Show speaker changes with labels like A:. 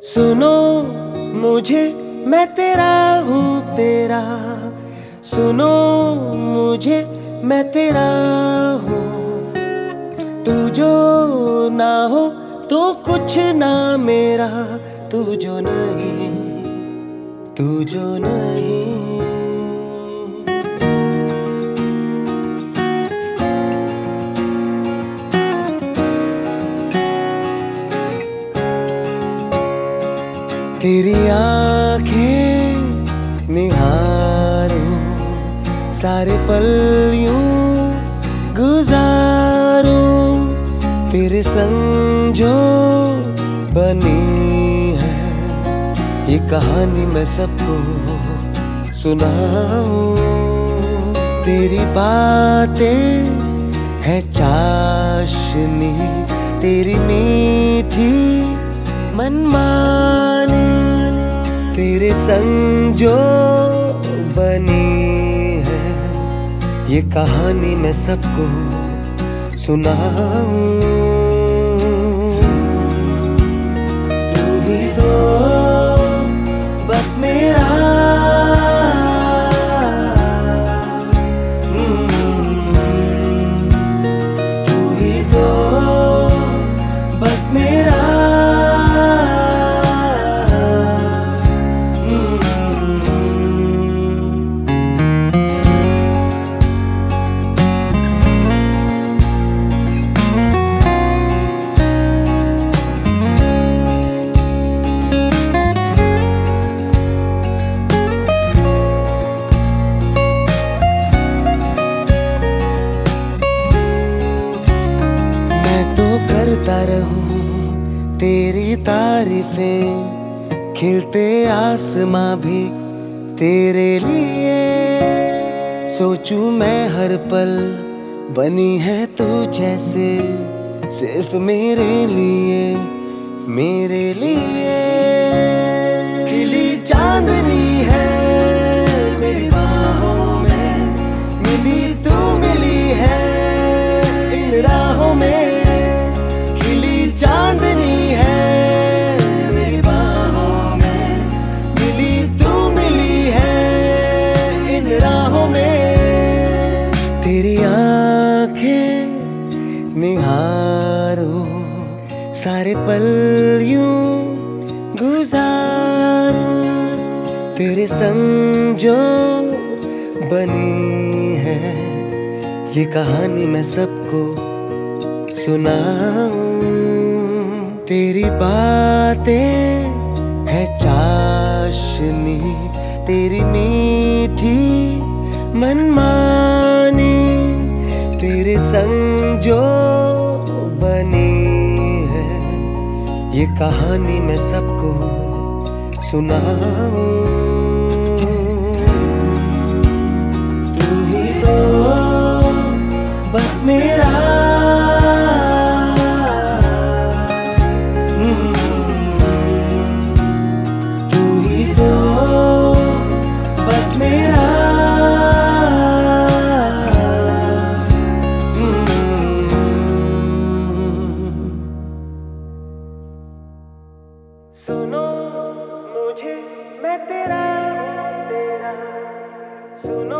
A: सुनो मुझे, मैं तेरा हूँ तेरा। सुनो मुझे, मैं तेरा हूँ। तू जो ना हो तो कुछ ना मेरा। तू जो नहीं, तू जो नहीं। तेरी आंखें निहारूं, सारे पल यूं गुजारूं। तेरे संग जो बनी है ये कहानी मैं सबको सुनाऊं। तेरी बातें है चाशनी, तेरी मीठी मनमानी। तेरे संग जो बनी है ये कहानी मैं सबको सुनाऊं। तू ही तो बस मेरा, तू ही तो बस मेरा। करता रहूं तेरी तारीफें, खिलते आसमां भी तेरे लिए। सोचूं मैं हर पल बनी है तू जैसे, सिर्फ मेरे लिए, मेरे लिए। खिली चांदनी है मेरी बाहों में, मिली तू मिली है इन राहों में। चांदनी है मेरी बाहों में, मिली तू मिली है इन राहों में। तेरी आंखें निहारूं, सारे पल यूं गुजारूं। तेरे संग जो बनी है ये कहानी मैं सबको सुनाऊं। तेरी बातें है चाशनी, तेरी मीठी मनमानी। तेरे संग जो बनी है ये कहानी मैं सबको सुनाऊं। तू ही तो बस मेरा, सुनो मुझे, मैं तेरा हूँ तेरा। सुनो